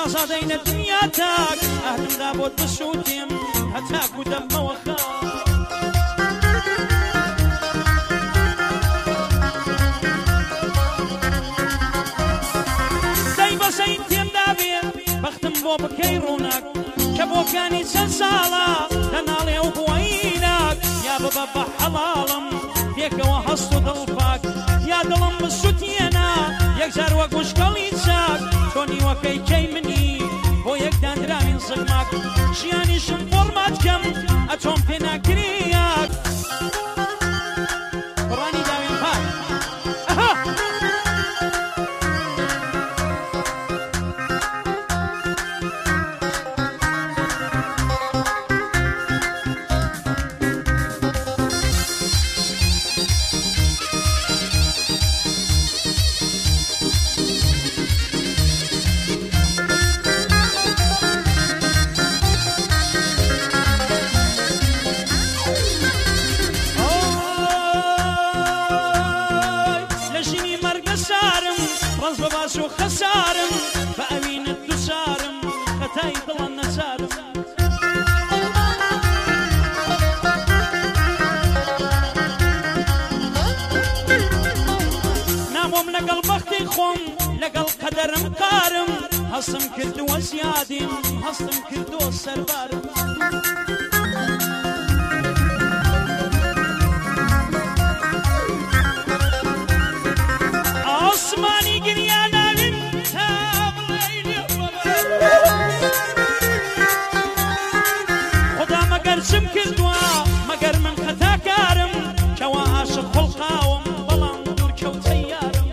شازادەی لە دنیا تاک ئەهلمدا بۆت بسووتێم هەتاکو دەمەوە خاک دەی بەسەی تێمدا بێت بەختم بۆ بکەی ڕووناک کە بۆکانی چەند ساڵە دەناڵێ و بۆیناک یا ببە بە حەڵاڵم پێکەوە هەست و دڵپاک یا دڵم بسووتێنە یەکجار وەک وشکەڵی چاک تۆنیوەکەی کەی منی بۆ یەکدانراوین زلماک ژیانیشم فۆرمات کەم ئەتۆم پێ ناکرێیاک بڕانی داوێن پاک ئەها ڕز بەباش و خەسارم بە ئەوینت دووسارم خەتای دڵە نەزارم نامۆم لەگەڵ بەختی خۆم لەگەڵ قەدەرم قارم هەستم کردووە زیادیم هەستم کردووە سەربارم ئاسمانی گریاناوین تا بڵێ خدا مەگەر چم کردووە مەگەر من خەتاکارم کەوا عاشق خوڵقاوم بەڵام دوورکەوتە یارم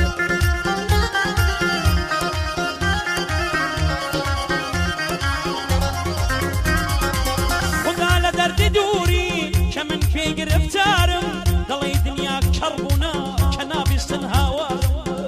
خدا لە دەردی دووری کە من پێی گرفتارم دەڵێ دنیا کەڕبوونە کە نابیستن هاوارم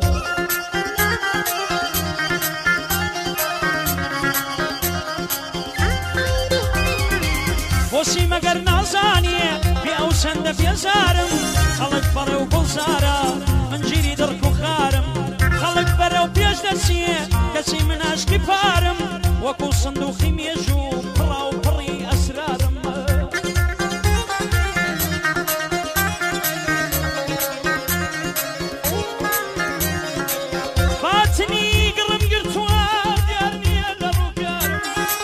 بۆچی مەگەر نازانیە بێ ئەو چەندە بێزارم خەڵک بەڕێ و گوڵزارە من گیری دڕک و خارم خەڵک بەرە و پێش دەچیە کەچی من عاشقی پارم وەکو سندووقی مێژوو پڕا و پڕی ئەسرارم فاتنی گڕم گرتووە دیار نییە لە ڕووگارم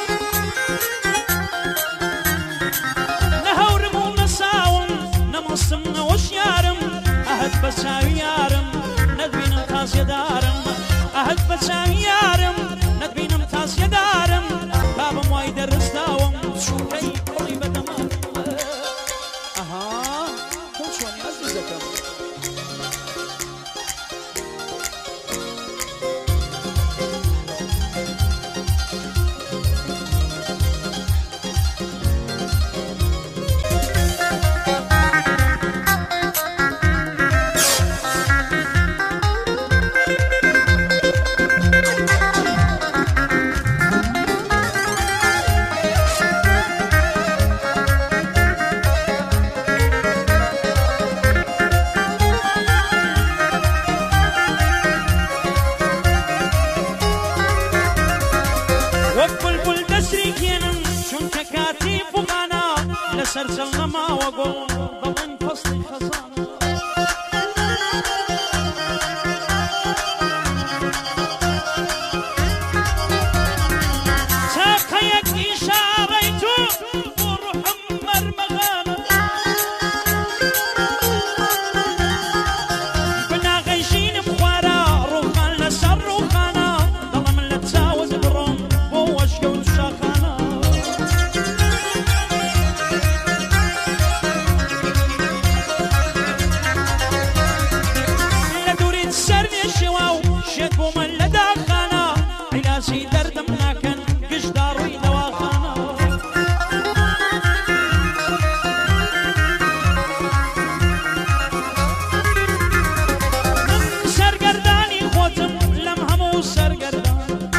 نەهەورم و نەساوم نەمەستم نەوەشیارم ئەهەت بە چاوی یارم نەدبینم تازیەدارم ئەهەت بە چاوی یارم نەدبینم تازیەدارم بابم وای دەڕستاوم چووکەی پڕی بەدەمانم ئەها تۆ چۆنی ئەزیزەکەم سەرجەڵ نەماوە گۆڵ دەڵێن فەسڵی خەزانە چاقەیەک ئیشارەی تۆ بۆ ڕوحم مەرمەغانە بناغەیژینم خوارە ڕووخان لەسەر ڕووخانە دەڵێ من لە چاوز بڕۆم بۆ وەشکە و شاخانە دەردم ناکەن گشتا ڕووی دەواخانە من سەرگەردانی خۆتم لەم هەموو سەرگەردان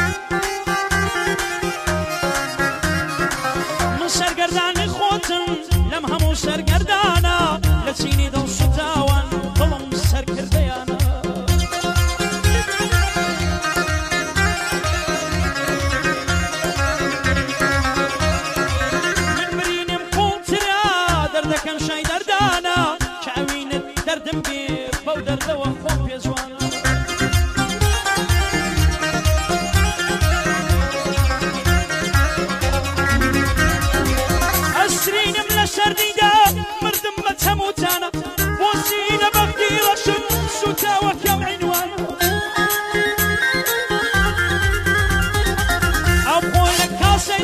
من سەرگەردانی خۆتم لەم هەموو سەرگەردانە لە چینی دڵ سوتاوان دڵم سەرکردەیانە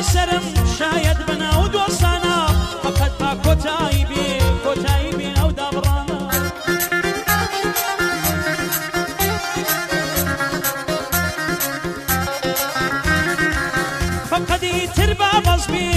سرم شاید بناو دۆستانە فقط با کۆتایی بێ ئەو دابڕانە فقدی تر با بەز بێ